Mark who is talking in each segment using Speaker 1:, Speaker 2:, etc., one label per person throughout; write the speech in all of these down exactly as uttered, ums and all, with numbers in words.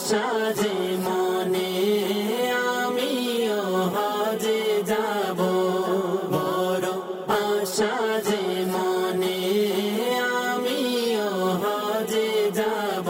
Speaker 1: আশা যে মনে আমিও হজে যাব, বড় আশা যে মনে আমিও হজে যাব।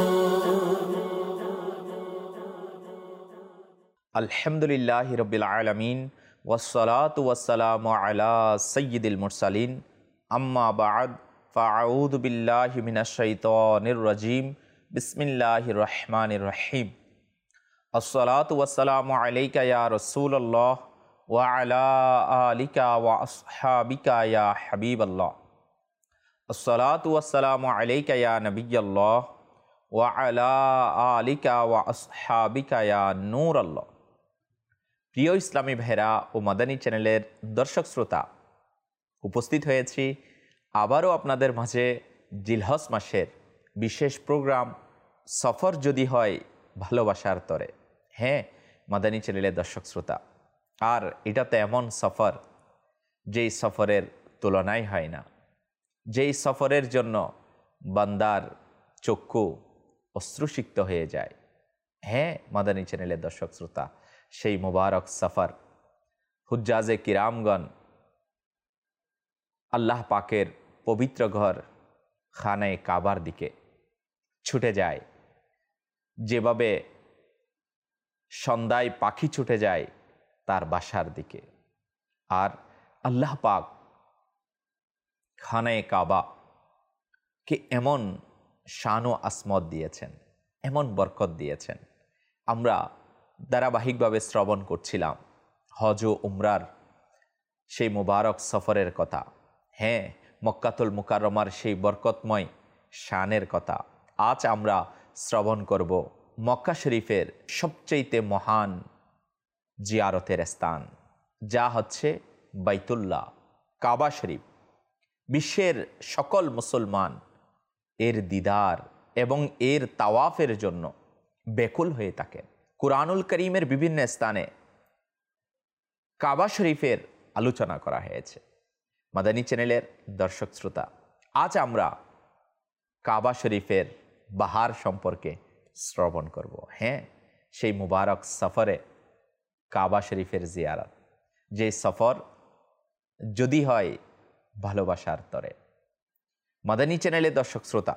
Speaker 2: আলহামদুলিল্লাহি রাব্বিল আলামিন ওয়াসসালাতু ওয়াসসালামু আলা সাইয়্যিদিল মুরসালিন আম্মা বা'দ ফাআউযু বিল্লাহি মিনাশ শাইতানির রাজীম বিসমিল্লাহির রহমানির রহিম। আসসালাতু ওয়াসসালামু আলাইকা ইয়া রাসূলুল্লাহ ওয়া আলা আলিকা ওয়া আসহাবিকা ইয়া হাবিবাল্লাহ। আসসালাতু ওয়াসসালামু আলাইকা ইয়া নবিয়াল্লাহ ওয়া আলা আলিকা ওয়া আসহাবিকা ইয়া নূরাল্লাহ। প্রিয় ইসলামী ভাইরা ও মাদানী চ্যানেলের দর্শক শ্রোতা, উপস্থিত হয়েছি আবারও আপনাদের মাঝে জিলহজ মাসের বিশেষ প্রোগ্রাম সফর যদি হয় ভালোবাসার তরে। হ্যাঁ মাদানী চ্যানেলের দর্শক শ্রোতা, আর এটা তো এমন সফর যেই সফরের তুলনাই হয় না, যেই সফরের জন্য বান্দার চক্ষু অশ্রুসিক্ত হয়ে যায়। হ্যাঁ মাদানী চ্যানেলের দর্শক শ্রোতা, সেই মুবারক সফর হুজ্জাজে কিরামগণ আল্লাহ পাকের পবিত্র ঘর খানায়ে কাবার দিকে ছুটে যায়, যেভাবে সন্ধ্যায় পাখি ছুটে যায় তার বাসার দিকে। আর আল্লাহ পাক খানায়ে কাবা কে এমন শান ও আসমত দিয়েছেন, এমন বরকত দিয়েছেন। আমরা ধারাবাহিকভাবে শ্রবণ করছিলাম হজ ও উমরার সেই মুবারক সফরের কথা। হ্যাঁ মক্কাতুল মুকাররমার সেই বরকতময় শানের কথা। আজ আমরা শ্রবণ করব মক্কা শরীফের সবচেয়ে মহান জিয়ারতের স্থান, যা হচ্ছে বাইতুল্লাহ কাবা শরীফ। বিশ্বের সকল মুসলমান এর দিদার এবং এর তাওয়াফের জন্য ব্যাকুল হয়ে থাকে। কুরআনুল কারীমের বিভিন্ন স্থানে কাবা শরীফের আলোচনা করা হয়েছে। মাদানী চ্যানেলের দর্শক শ্রোতা, আজ আমরা কাবা শরীফের বাহার সম্পর্কে শ্রবণ করব। হ্যাঁ সেই মুবারক সফরে কাবা শরীফের জিয়ারত, যে সফর যদি হয় ভালোবাসার তরে। মাদানী চ্যানেলের দর্শক শ্রোতা,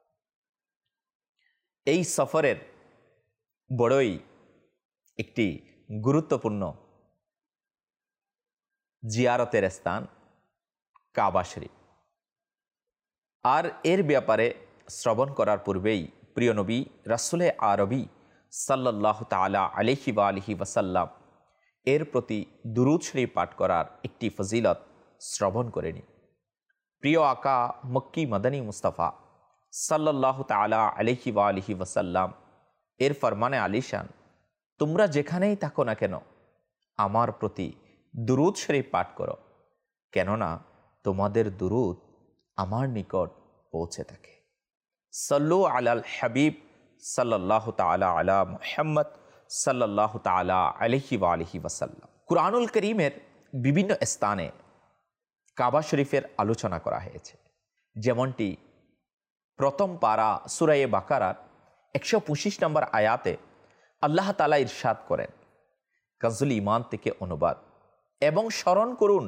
Speaker 2: এই সফরের বড়ই একটি গুরুত্বপূর্ণ জিয়ারতের স্থান কাবা শরীফ। আর এর ব্যাপারে শ্রবণ করার পূর্বেই প্রিয় নবী রাসূলে আরবি সাল্লাল্লাহু তাআলা আলাইহি ওয়া আলিহি ওয়াসাল্লাম এর প্রতি দুরূদ শরীফ পাঠ করার একটি ফজিলত শ্রবণ করে নিই। প্রিয় আকা মক্কি মাদানী মুস্তাফা সাল্লাল্লাহু তাআলা আলাইহি ওয়া আলিহি ওয়াসাল্লাম এর ফরমানে আলিশান, তোমরা যেখানেই থাকো না কেন আমার প্রতি দুরূদ শরীফ পাঠ করো, কেননা তোমাদের দুরূদ আমার নিকট পৌঁছে থাকে। সাল্লু আলাল হাবিব সাল্লাল্লাহু তাআলা আলা মুহাম্মদ সাল্লাল্লাহু তাআলা আলাইহি ওয়া আলিহি ওয়াসাল্লাম। কুরআনুল কারীমের বিভিন্ন স্থানে কাবা শরীফের আলোচনা করা হয়েছে, যেমনটি প্রথম পারা সূরা বাকারার একশো পঁচিশ নম্বর আয়াতে আল্লাহ তাআলা ইরশাদ করেন, কানজুল ঈমান থেকে অনুবাদ, এবং স্মরণ করুন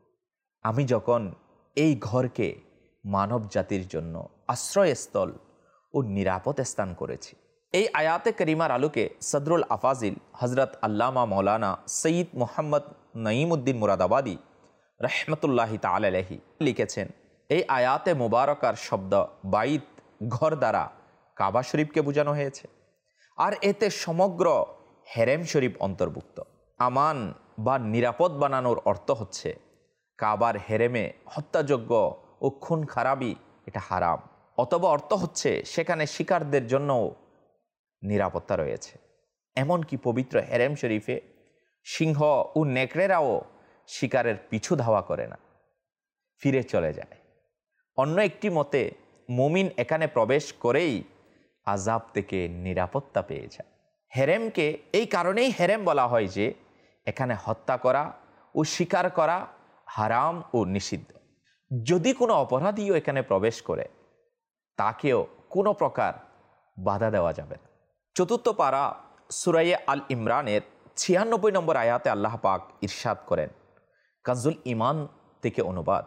Speaker 2: আমি যখন এই ঘরকে মানব জাতির জন্য আশ্রয়স্থল ও নিরাপদ স্থান করেছি। এই আয়াতে করিমার আলোকে সদরুল আফাজিল হজরত আল্লামা মৌলানা সৈয়দ মোহাম্মদ নঈমউদ্দিন মুরাদাবাদী রহমতুল্লাহি তাআলা আলাইহি লিখেছেন, এই আয়াতে মুবারকার শব্দ বাইত ঘর দ্বারা কাবা শরীফকে বোঝানো হয়েছে, আর এতে সমগ্র হেরেম শরীফ অন্তর্ভুক্ত। আমান বা নিরাপদ বানানোর অর্থ হচ্ছে কাবার হেরেমে হত্যাযোগ্য ও খুন খারাপি এটা হারাম, অথবা অর্থ হচ্ছে সেখানে শিকারদের জন্যও নিরাপত্তা রয়েছে। এমনকি পবিত্র হেরেম শরীফে সিংহ ও নেকড়েরাও শিকারের পিছু ধাওয়া করে না, ফিরে চলে যায়। অন্য একটি মতে মুমিন এখানে প্রবেশ করেই আযাব থেকে নিরাপত্তা পেয়ে যায়। হেরেমকে এই কারণেই হেরেম বলা হয় যে এখানে হত্যা করা ও শিকার করা হারাম ও নিষিদ্ধ। যদি কোনো অপরাধীও এখানে প্রবেশ করে তাকেও কোনো প্রকার বাধা দেওয়া যাবে না। চতুর্থ পারা সূরা আল ইমরানের ছিয়ানব্বই নম্বর আয়াতে আল্লাহ পাক ইরশাদ করেন, কানজুল ঈমান থেকে অনুবাদ,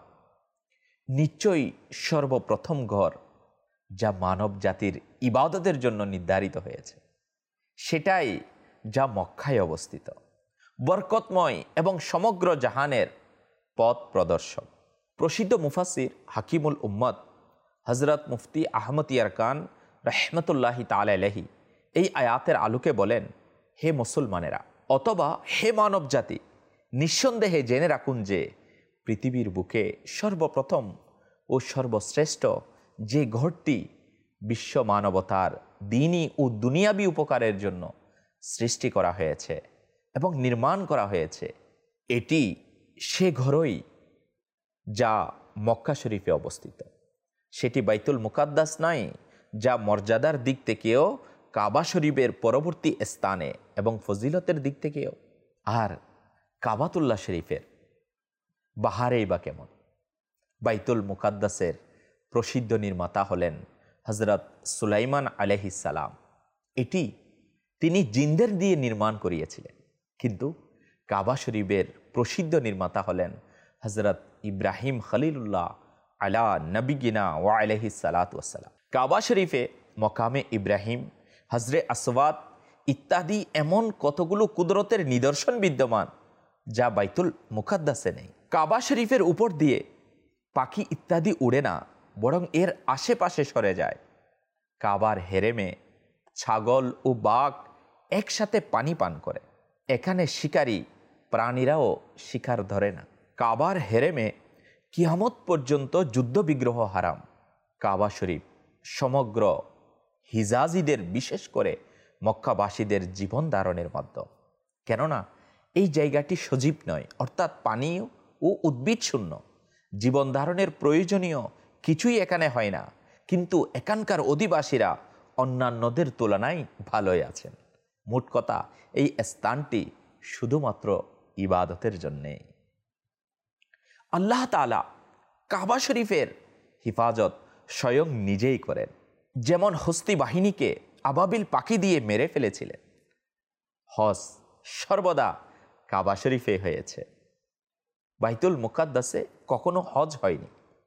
Speaker 2: নিশ্চয়ই সর্বপ্রথম ঘর যা মানব জাতির ইবাদতের জন্য নির্ধারিত হয়েছে সেটাই যা মক্কায় অবস্থিত, বরকতময় এবং সমগ্র জাহানের পথ প্রদর্শক। প্রসিদ্ধ মুফাসির হাকিমুল উম্মত হজরত মুফতি আহমদ ইয়ারকান রহমতুল্লাহি তাআলা আলাইহি এই আয়াতের আলোকে বলেন, হে মুসলমানেরা অথবা হে মানব জাতি, নিঃসন্দেহে জেনে রাখুন যে পৃথিবীর বুকে সর্বপ্রথম ও সর্বশ্রেষ্ঠ যে ঘরটি বিশ্ব মানবতার দ্বীনি ও দুনিয়াবী উপকারের জন্য সৃষ্টি করা হয়েছে এবং নির্মাণ করা হয়েছে, এটি সে ঘরই যা মক্কা শরীফে অবস্থিত। সেটি বাইতুল মুকাদ্দাস নয়, যা মর্যাদার দিক থেকেও কাবা শরীফের পরবর্তী স্থানে এবং ফজিলতের দিক থেকেও। আর কাবাতুল্লাহ শরীফের বাহারেই বা কেমন? বাইতুল মুকাদ্দাসের প্রসিদ্ধ নির্মাতা হলেন হজরত সুলাইমান আলাইহিস সালাম। এটি তিনি জিনদের দিয়ে নির্মাণ করিয়েছিলেন, কিন্তু কাবা শরীফের প্রসিদ্ধ নির্মাতা হলেন হজরত ইব্রাহিম খলিলুল্লাহ আলা নবিগিনা ওয়া আলাইহিস সালাতু ওয়াসসালাম। কাবা শরীফে মকামে ইব্রাহিম, হজরে আসওয়াদ ইত্যাদি এমন কতগুলো কুদরতের নিদর্শন বিদ্যমান যা বাইতুল মুকাদ্দাসে নেই। কাবা শরীফের উপর দিয়ে পাখি ইত্যাদি উড়ে না, বরং এর আশেপাশে সরে যায়। কাবার হেরেমে ছাগল ও বাঘ একসাথে পানি পান করে। এখানে শিকারী প্রাণীরাও শিকার ধরে না। কাবার হেরেমে কিয়ামত পর্যন্ত যুদ্ধ বিগ্রহ হারাম। কাবা শরীফ সমগ্র হিজাজিদের, বিশেষ করে মক্কাবাসীদের জীবন ধারণের মাধ্যম। কেননা এই জায়গাটি সজীব নয়, অর্থাৎ পানীয় ও উদ্ভিদ শূন্য। জীবন ধারণের প্রয়োজনীয় কিছুই এখানে হয় না, কিন্তু এখানকার অধিবাসীরা অন্যান্যদের তুলনায় ভালোই আছেন। মোট কথা, এই স্থানটি শুধুমাত্র ইবাদতের জন্যে। আল্লাহ তাআলা কাবা শরীফের হিফাজত স্বয়ং নিজেই করেন। যেমন হস্তি বাহিনীকে আবাবিল পাখি দিয়ে মেরে ফেলেছিলেন, হজ সর্বদা কাবা শরীফে হয়েছে, বাইতুল মুকাদ্দাসে কখনো হজ হয়নি।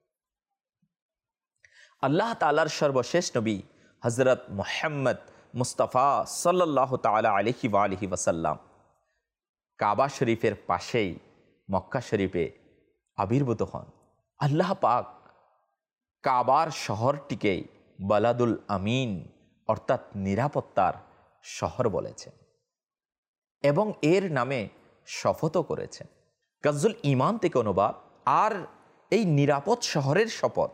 Speaker 2: আল্লাহ তাআলার সর্বশেষ নবী হজরত মুহাম্মদ মুস্তাফা সাল্লাল্লাহু তাআলা আলাইহি ওয়া আলিহি ওয়াসাল্লাম কাবা শরীফের পাশেই মক্কা শরীফে আবির্ভূত হন। আল্লাহ পাক কাবার শহরটিকে বালাদুল আমিন, অর্থাৎ নিরাপত্তার শহর বলেছেন এবং এর নামে শপথও করেছেন। কানজুল ঈমান থেকে অনুবাদ। আর এই নিরাপদ শহরের শপথ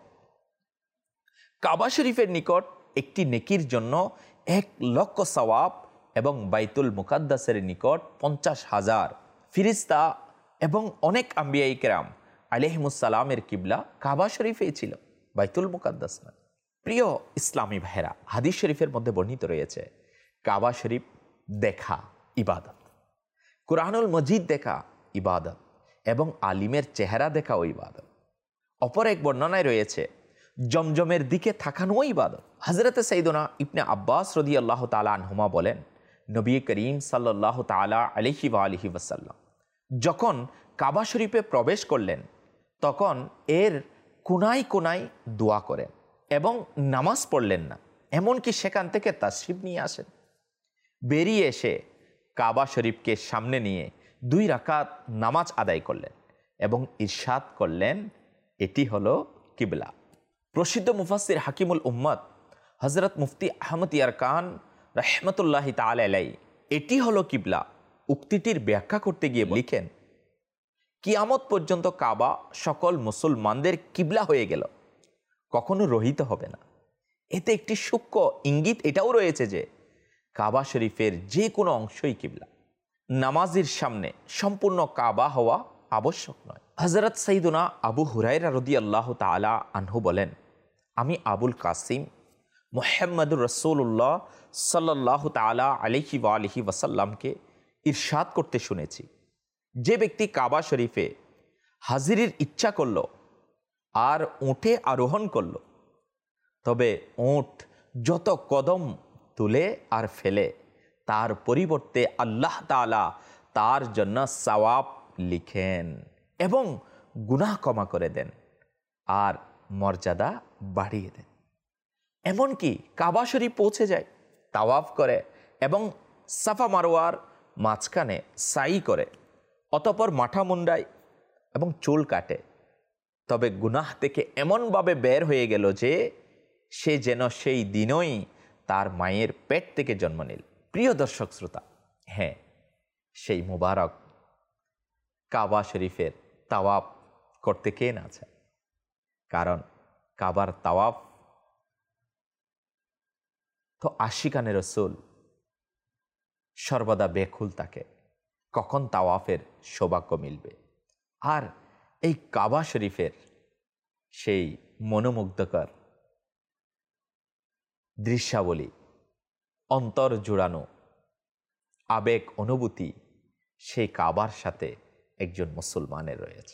Speaker 2: কাবা শরীফের নিকট একটি নেকির জন্য এক লক্ষ সওয়াব এবং বাইতুল মুকাদ্দাসের নিকট পঞ্চাশ হাজার ফিরিস্তা এবং অনেক আম্বিয়ায়ে কেরাম আলাইহিমুস সালামের কিবলা কাবা শরীফেই ছিল, বাইতুল মুকাদ্দাস না। প্রিয় ইসলামী ভাইরা, হাদিস শরীফের মধ্যে বর্ণিত রয়েছে কাবা শরীফ দেখা ইবাদত, কুরআনুল মজিদ দেখা ইবাদত এবং আলিমের চেহারা দেখাও ইবাদত। অপর এক বর্ণনায় রয়েছে জমজমের দিকে তাকানোও ইবাদত। হযরতে সাইয়্যিদুনা ইবনে আব্বাস রাদিয়াল্লাহু তাআলা আনহুমা বলেন, নবী করিম সাল্লাল্লাহু তাআলা আলাইহি ওয়া আলিহি ওয়াসাল্লাম যখন কাবা শরীফে প্রবেশ করলেন, তখন এর কোনায় কোনায় দোয়া করেন এবং নামাজ পড়লেন না, এমনকি সেখান থেকে তাশরিফ নিয়ে আসেন। বেরিয়ে এসে কাবা শরীফকে সামনে নিয়ে দুই রাকাত নামাজ আদায় করলেন এবং ইরশাদ করলেন, এটি হলো কিবলা। প্রসিদ্ধ মুফাসসির হাকিমুল উম্মত হযরত মুফতি আহমদ ইয়ারকান রাহমাতুল্লাহি তাআলা আলাইহি এটি হলো কিবলা উক্তিটির ব্যাখ্যা করতে গিয়ে লিখেন, কিয়ামত পর্যন্ত কাবা সকল মুসলমানদের কিবলা হয়ে গেল, কখনো রহিত হবে না। এতে একটি সূক্ষ্ম ইঙ্গিত এটাও রয়েছে যে কাবা শরীফের যে কোনো অংশই কিবলা। নামাজের সামনে সম্পূর্ণ কাবা হওয়া আবশ্যক নয়। হযরত সাইয়্যিদুনা আবু হুরায়রা রাদিয়াল্লাহু তাআলা আনহু বলেন, আমি আবুল কাসিম মুহাম্মদুর রাসূলুল্লাহ সাল্লাল্লাহু তাআলা আলাইহি ওয়া আলিহি ওয়াসাল্লামকে ইরশাদ করতে শুনেছি, যে ব্যক্তি কাবা শরীফে হাজিরির ইচ্ছা করল আর উঠে আরোহণ করল, তবে উট যত কদম তুলে আর ফেলে তার পরিবর্তে আল্লাহ তাআলা তার জন্য সওয়াব লিখেন এবং গুনাহ ক্ষমা করে দেন আর মর্যাদা বাড়িয়ে দেন। এমনকি কাবা শরীফ পৌঁছে যায়, তাওয়াফ করে এবং সাফা মারওয়ার মাঝখানে সাই করে, অতঃপর মাথা মুন্ডায় এবং চুল কাটে, তবে গুনাহ থেকে এমনভাবে বের হয়ে গেল যে সে যেন সেই দিনই তার মায়ের পেট থেকে জন্ম নিল। প্রিয় দর্শক শ্রোতা, হ্যাঁ, সেই মুবারক কাবা শরীফের তাওয়াফ করতে কে না চায়? কারণ কাবার তাওয়াফ তো আশিকানে রসুল সর্বদা বেকুল থাকে কখন তাওয়াফের সৌভাগ্য মিলবে। আর এই কাবা শরীফের সেই মনোমুগ্ধকর দৃশ্যাবলী, অন্তর জুড়ানো আবেগ অনুভূতি সেই কাবার সাথে একজন মুসলমানের রয়েছে।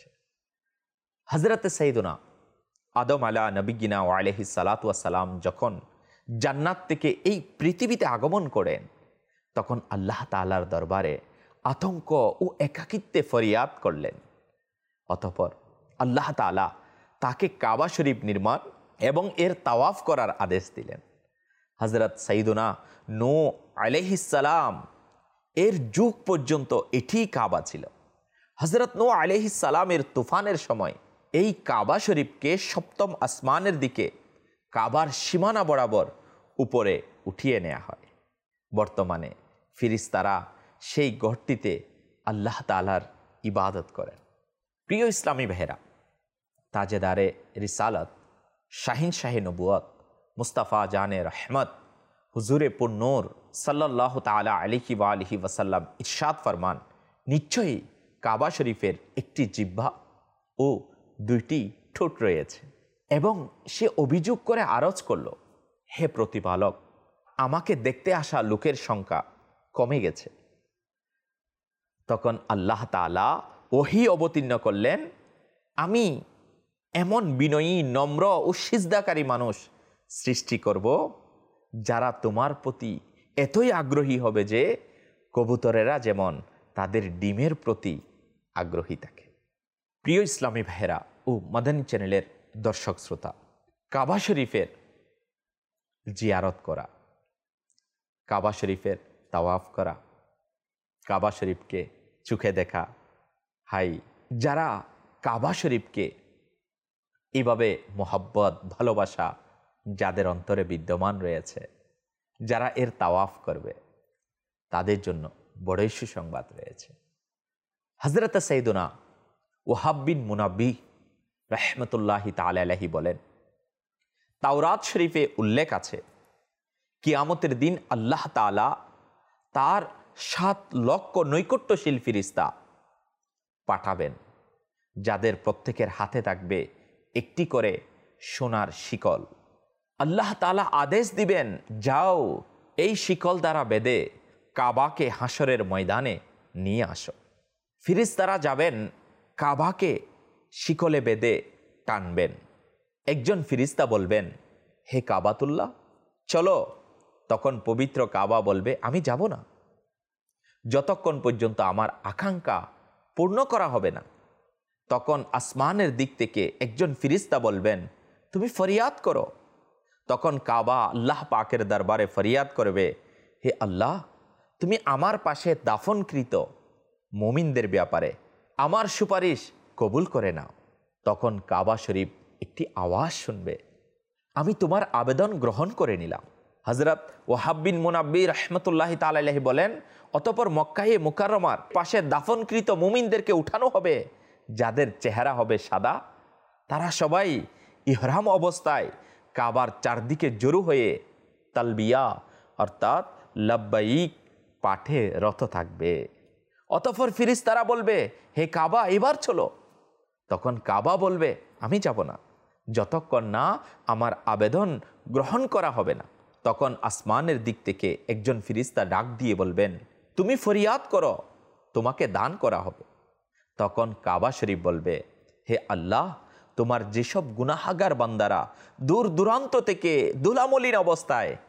Speaker 2: হযরতে সাইয়্যিদুনা আদম আলা নবিয়িনা ওয়া আলাইহিস সালাতু ওয়াস সালাম যখন জান্নাত থেকে এই পৃথিবীতে আগমন করেন, তখন আল্লাহ তাআলার দরবারে আতঙ্ক ও একাকিত্বে ফরিয়াদ করলেন। অতঃপর আল্লাহ তাআলা তাকে কাবা শরীফ নির্মাণ এবং এর তাওয়াফ করার আদেশ দিলেন। হযরত সাইয়্যিদুনা নূহ আলাইহিস সালাম এর যুগ পর্যন্ত এটি কাবা ছিল। হযরত নূহ আলাইহিস সালামের তুফানের সময় এই কাবা শরীফকে সপ্তম আসমানের দিকে কাবার সীমানা বরাবর উপরে উঠিয়ে নেওয়া হয়। বর্তমানে ফিরিস্তারা সেই ঘরটিতে আল্লাহ তাআলার ইবাদত করেন। প্রিয় ইসলামী ভাইরা, তাজেদারে রিসালত, শাহিন শাহে নবুয়ত, মুস্তাফা জানে রহমত, হুজুরে পুন্নূর সাল্লাল্লাহু তাআলা আলাইহি ওয়া আলিহি ওয়াসাল্লাম ইরশাদ ফরমান, নিশ্চয়ই কাবা শরীফের একটি জিহ্বা ও দুইটি ঠোঁট রয়েছে। এবং সে অভিযোগ করে আরজ করল, হে প্রতিপালক, আমাকে দেখতে আসা লোকের সংখ্যা কমে গেছে। তখন আল্লাহ তাআলা ওহী অবতীর্ণ করলেন, আমি এমন বিনয়ী, নম্র ও সিজদাকারী মানুষ সৃষ্টি করব যারা তোমার প্রতি এতই আগ্রহী হবে যে কবুতরেরা যেমন তাদের ডিমের প্রতি আগ্রহী থাকে। প্রিয় ইসলামী ভাইরা ও মাদানী চ্যানেলের দর্শক শ্রোতা, কাবা শরীফের জিয়ারত করা, কাবা শরীফের তাওয়াফ করা, কাবা শরীফকে চোখে দেখা, হাই যারা কাবা শরীফকে এইভাবে মোহাব্বত, ভালোবাসা যাদের অন্তরে বিদ্যমান রয়েছে, যারা এর তাওয়াফ করবে, তাদের জন্য বড়ই সুসংবাদ রয়েছে। হযরত সাইয়্যিদুনা ওয়াহাব বিন মুনাব্বিহ রাহমাতুল্লাহি তাআলা আলাইহি বলেন, তাওরাত শরীফে উল্লেখ আছে, কিয়ামতের দিন আল্লাহ তাআলা তার সাত লক্ষ নৈকট্যশীল ফেরেশতা পাঠাবেন, যাদের প্রত্যেকের হাতে থাকবে একটি করে সোনার শিকল। আল্লাহ তাআলা আদেশ দিবেন, যাও এই শিকল দ্বারা বেঁধে কাবাকে হাসরের ময়দানে নিয়ে আসো। ফেরেশতারা যাবেন কাবাকে শিকলে বেঁধে টানবেন। একজন ফেরেশতা বলবেন, হে কাবাতুল্লাহ, চলো। তখন পবিত্র কাবা বলবে, আমি যাব না যতক্ষণ পর্যন্ত আমার আকাঙ্ক্ষা পূর্ণ করা হবে না। তখন আসমানের দিক থেকে একজন ফেরেশতা বলবেন, তুমি ফরিয়াদ করো। তখন কাবা আল্লাহ পাকের দরবারে ফরিয়াদ করবে, হে আল্লাহ, তুমি আমার পাশে দাফনকৃত মুমিনদের ব্যাপারে আমার সুপারিশ কবুল করে নাও। তখন কাবা শরীফ একটি আওয়াজ শুনবে, আমি তোমার আবেদন গ্রহণ করে নিলাম। হযরত ওয়াহাব বিন মুনাব্বিহ রাহমাতুল্লাহি তাআলা আলাইহি বলেন, অতঃপর মক্কায়ে মুকাররমার পাশে দাফনকৃত মুমিনদেরকে উঠানো হবে, যাদের চেহারা হবে সাদা। তারা সবাই ইহরাম অবস্থায় কাবার চারদিকে জড়ো হয়ে তালবিয়া অর্থাৎ লাব্বাইক পাঠে রত থাকবে। অতঃপর ফেরেশতারা বলবে, হে কাবা, এবার চলো। তখন কাবা বলবে, আমি যাব না যতক্ষণ না আমার আবেদন গ্রহণ করা হবে না। তখন আসমানের দিক থেকে একজন ফেরেশতা ডাক দিয়ে বলবেন, তুমি ফরিয়াদ করো, তোমাকে দান করা হবে। তখন কাবা শরীফ বলবে, হে আল্লাহ, তোমার যেসব গুনাহগার বান্দারা দূর দূরান্ত থেকে ধুলামলিন অবস্থায়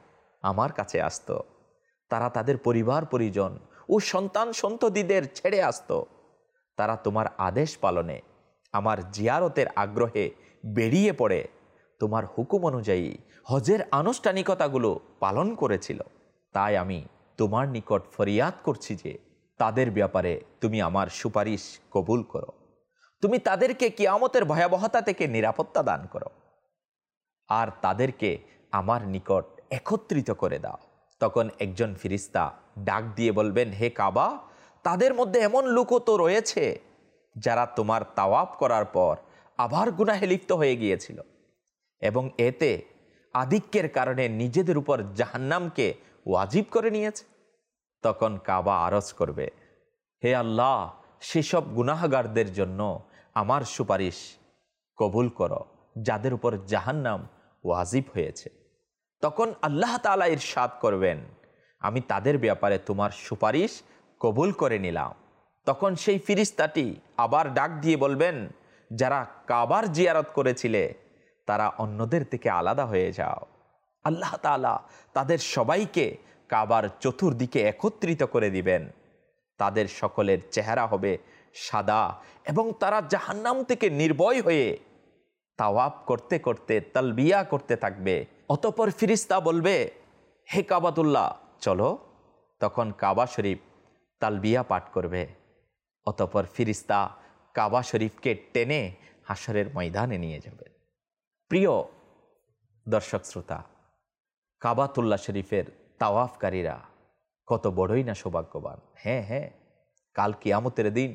Speaker 2: আমার কাছে আসতো, তারা তাদের পরিবার পরিজন ও সন্তান সন্ততিদের ছেড়ে আসতো। তারা তোমার আদেশ পালনে আমার জিয়ারতের আগ্রহে বেরিয়ে পড়ে তোমার হুকুম অনুযায়ী হজের আনুষ্ঠানিকতাগুলো পালন করেছিল। তাই আমি তোমার নিকট ফরিয়াদ করছি যে তাদের ব্যাপারে তুমি আমার সুপারিশ কবুল করো। তুমি তাদেরকে কিয়ামতের ভয়াবহতা থেকে নিরাপত্তা দান করো আর তাদেরকে আমার নিকট একত্রিত করে দাও। তখন একজন ফিরিস্তা ডাক দিয়ে বলবেন, হে কাবা, তাদের মধ্যে এমন লোকও তো রয়েছে যারা তোমার তাওয়াফ করার পর আবার গুনাহে লিপ্ত হয়ে গিয়েছিল এবং এতে আধিক্যের কারণে নিজেদের উপর জাহান্নামকে ওয়াজিব করে নিয়েছে। তখন কাবা আরজ করবে, হে আল্লাহ, সেসব গুনাহগারদের জন্য আমার সুপারিশ কবুল করো যাদের উপর জাহান্নাম ওয়াজিব হয়েছে। তখন আল্লাহ তাআলা ইরশাদ করবেন, আমি তাদের ব্যাপারে তোমার সুপারিশ কবুল করে নিলাম। তখন সেই ফিরিস্তাটি আবার ডাক দিয়ে বলবেন, যারা কাবার জিয়ারত করেছিলে তারা অন্যদের থেকে আলাদা হয়ে যাও। আল্লাহ তাআলা তাদের সবাইকে কাবার চতুর্দিকে একত্রিত করে দিবেন। তাদের সকলের চেহারা হবে সাদা এবং তারা জাহান্নাম থেকে নির্ভয় হয়ে তাওয়াফ করতে করতে তালবিয়া করতে থাকবে। অতঃপর ফিরিস্তা বলবে, হে কাবাতুল্লাহ, চলো। তখন কাবা শরীফ তালবিয়া পাঠ করবে। অতঃপর ফিরিস্তা কাবা শরীফকে টেনে হাসরের ময়দানে নিয়ে যাবে। প্রিয় দর্শক শ্রোতা, কাবাতুল্লাহ শরীফের তাওয়াফকারীরা কত বড়ই না সৌভাগ্যবান। হ্যাঁ হ্যাঁ কাল কিয়ামতের দিন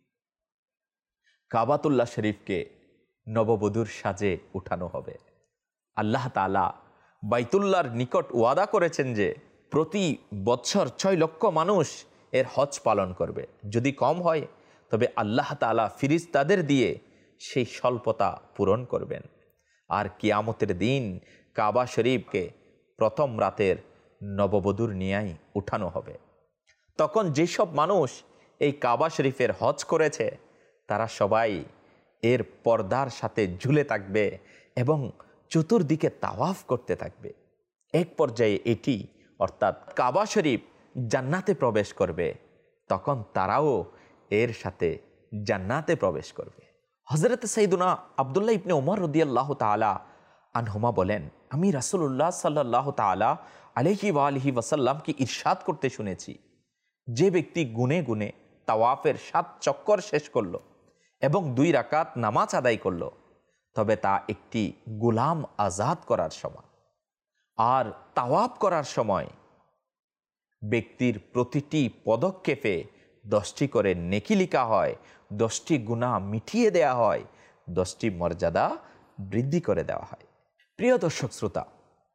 Speaker 2: কাবাতুল্লাহ শরীফকে নববধূর সাজে উঠানো হবে। আল্লাহ তাআলা বাইতুল্লাহর নিকট ওয়াদা করেছেন যে প্রতি বছর ছয় লক্ষ মানুষ এর হজ পালন করবে। যদি কম হয় তবে আল্লাহ তাআলা ফিরিস্তাদের দিয়ে সেই স্বল্পতা পূরণ করবেন। আর কিয়ামতের দিন কাবা শরীফকে প্রথম রাতের নববধূর নিয়াই উঠানো হবে। তখন যেসব মানুষ এই কাবা শরীফের হজ করেছে তারা সবাই এর পর্দার সাথে ঝুলে থাকবে এবং চতুর্দিকে তাওয়াফ করতে থাকবে। এক পর্যায়ে এটি অর্থাৎ কাবা শরীফ জান্নাতে প্রবেশ করবে, তখন তারাও এর সাথে জান্নাতে প্রবেশ করবে। হযরত সাইয়্যিদুনা আব্দুল্লাহ ইবনে ওমর রাদিয়াল্লাহু তাআলা আনহুমা বলেন, আমি রাসূলুল্লাহ সাল্লাল্লাহু তাআলা আলাইহি ওয়া আলিহি ওয়াসাল্লামকে ইরশাদ করতে শুনেছি, যে ব্যক্তি গুনে গুনে তাওয়াফের সাত চক্কর শেষ করলো এবং দুই রাকাত নামাজ আদায় করলো, তবে তা একটি গোলাম আজাদ করার সমান। আর তাওয়াফ করার সময় ব্যক্তির প্রতিটি পদক্ষেপে দশটি করে নেকি লিখা হয়, দশটি গুনাহ মিটিয়ে দেয়া হয়, দশটি মর্যাদা বৃদ্ধি করে দেওয়া হয়। প্রিয় দর্শক শ্রোতা,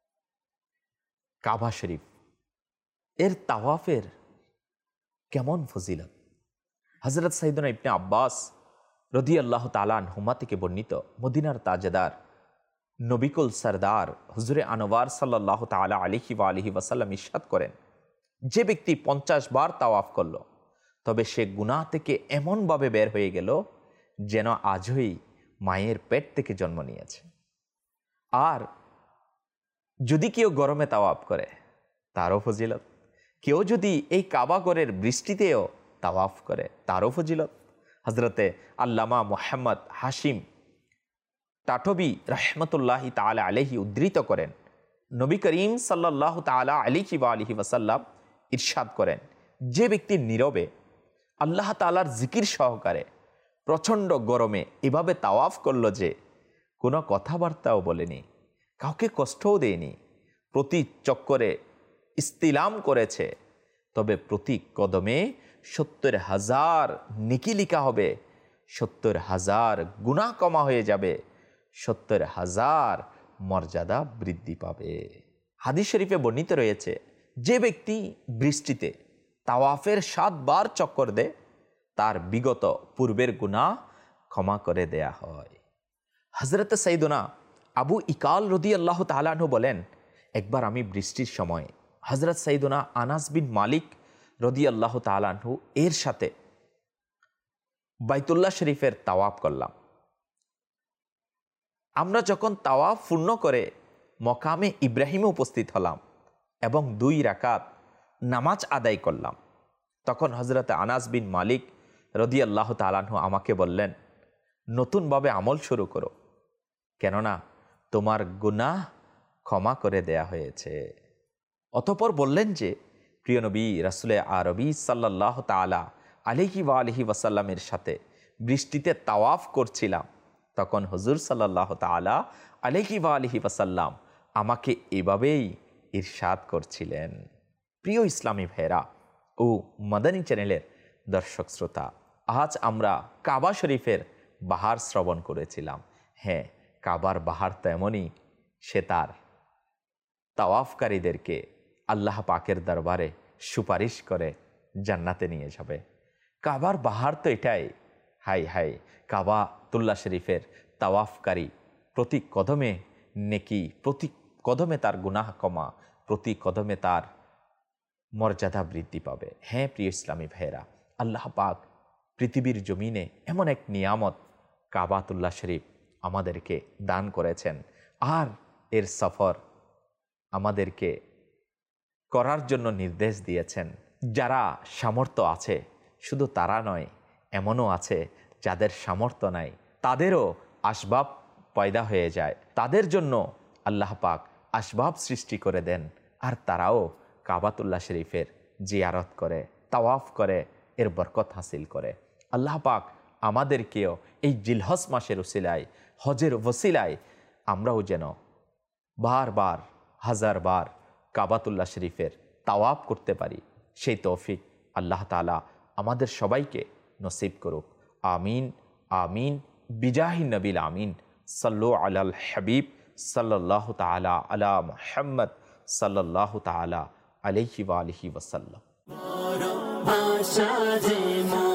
Speaker 2: কাবা শরীফ এর তাওয়াফের কেমন ফজিলত! হযরত সাইয়্যিদুনা ইবনে আব্বাস রাদিয়াল্লাহু তাআলা আনহুমা থেকে বর্ণিত, মদিনার তাজদার নবিকুল সরদার হুজুরে আনোয়ার সাল্লাল্লাহু তাআলা আলাইহি ওয়া আলিহি ওয়াসাল্লাম ইরশাদ করেন, যে ব্যক্তি পঞ্চাশ বার তাওয়াফ করল তবে সে গুনাহ থেকে এমনভাবে বের হয়ে গেল যেন আজই মায়ের পেট থেকে জন্ম নিয়েছে। আর যদি কেউ গরমে তাওয়াফ করে তারও ফজিলত, কেউ যদি এই কাবাগরের বৃষ্টিতেও তাওয়াফ করে তারও ফজিলত। হযরতে আল্লামা মুহাম্মদ হাশিম টাটবি রাহমাতুল্লাহি তাআলা আলাইহি উদ্ধৃত করেন, নবী করিম সাল্লাল্লাহু তাআলা আলাইহি ওয়া আলিহি ওয়াসাল্লাম ইরশাদ করেন, যে ব্যক্তি নীরবে আল্লাহ তাআলার জিকির সহকারে প্রচণ্ড গরমে এভাবে তাওয়াফ করল যে কোনো কথাবার্তাও বলেনি, কাউকে কষ্টও দেয়নি, প্রতি চক্করে ইস্তিলাম করেছে, তবে প্রতি কদমে সত্তর হাজার নেকি লিখা হবে, সত্তর হাজার গুনাহ কমা হয়ে যাবে, সত্তর হাজার মর্যাদা বৃদ্ধি পাবে। হাদিস শরীফে বর্ণিত রয়েছে, যে ব্যক্তি বৃষ্টিতে তাওয়াফের সাতবার চক্কর দেয় তার বিগত পূর্বের গুনাহ ক্ষমা করে দেয়া হয়। হযরত সাইয়্যিদুনা আবু ইকাল রাদিয়াল্লাহু তাআলা আনহু বলেন, একবার আমি বৃষ্টির সময় হযরত সাইয়্যিদুনা আনাস বিন মালিক রাদিয়াল্লাহু তাআলা আনহু এর সাথে বাইতুল্লাহ শরীফের তাওয়াফ করলাম। আমরা যখন তাওয়াফ পূর্ণ করে মকামে ইব্রাহিমে উপস্থিত হলাম, এবং দুই রাকাত নামাজ আদায় করলাম। তখন হজরত আনাস বিন মালিক রাদিয়াল্লাহু তাআলা আনহু আমাকে বললেন, নতুনভাবে আমল শুরু করো, কেননা তোমার গুনাহ ক্ষমা করে দেয়া হয়েছে। অতঃপর বললেন যে, প্রিয় নবী রাসূলে আরবি সাল্লাল্লাহু তাআলা আলাইহি ওয়া আলিহি ওয়াসাল্লামের সাথে বৃষ্টিতে তাওয়াফ করছিলাম। তখন হুজুর সাল্লাল্লাহু তাআলা আলাইহি ওয়া আলিহি ওয়াসাল্লাম আমাকে এভাবেই ইরশাদ করছিলেন। প্রিয় ইসলামী ভাইরা ও মাদানী চ্যানেলের দর্শক শ্রোতা, আজ আমরা কাবা শরীফের বাহার শ্রবণ করেছিলাম। হ্যাঁ, কাবার বাহার তো এমনই, সে তার তাওয়াফকারীদেরকে আল্লাহ পাকের দরবারে সুপারিশ করে জান্নাতে নিয়ে যাবে। কাবার বাহার তো এটাই। হাই হাই, কাবাতুল্লাহ শরীফের তাওয়াফকারী প্রতি কদমে নেকি, প্রতি কদমে তার গুনাহ ক্ষমা, প্রতি কদমে তার মর্যাদা বৃদ্ধি পাবে। হ্যাঁ প্রিয় ইসলামী ভাইয়েরা, আল্লাহ পাক পৃথিবীর জমিনে এমন এক নিয়ামত কাবাতুল্লাহ শরীফ আমাদেরকে দান করেছেন, আর এর সফর আমাদেরকে করার জন্য নির্দেশ দিয়েছেন। যারা সামর্থ্য আছে, শুধু তারা নয়, এমনও আছে যাদের সামর্থ্য নাই, তাদেরও আসবাব পয়দা হয়ে যায়, তাদের জন্য আল্লাহ পাক আসবাব সৃষ্টি করে দেন, আর তারাও কাবাতুল্লাহ শরীফের জিয়ারত করে, তাওয়াফ করে, এর বরকত হাসিল করে। আল্লাহ পাক আমাদেরকেও এই জিলহজ মাসের ওসিলায়, হজের ওসিলায় আমরাও যেন বারবার হাজার বার কাবাতুল্লাহ শরীফের তাওয়াফ করতে পারি, সেই তৌফিক আল্লাহ তাআলা আমাদের সবাইকে নসিব করুক। আমিন আমিন বিজাহি নবিল আমিন। সাল্লু আলাল হাবিব সাল্লাল্লাহু তাআলা আলা মুহাম্মদ সাল্লাল্লাহু তাআলা আলাইহি ওয়া আলিহি ওয়াসাল্লাম।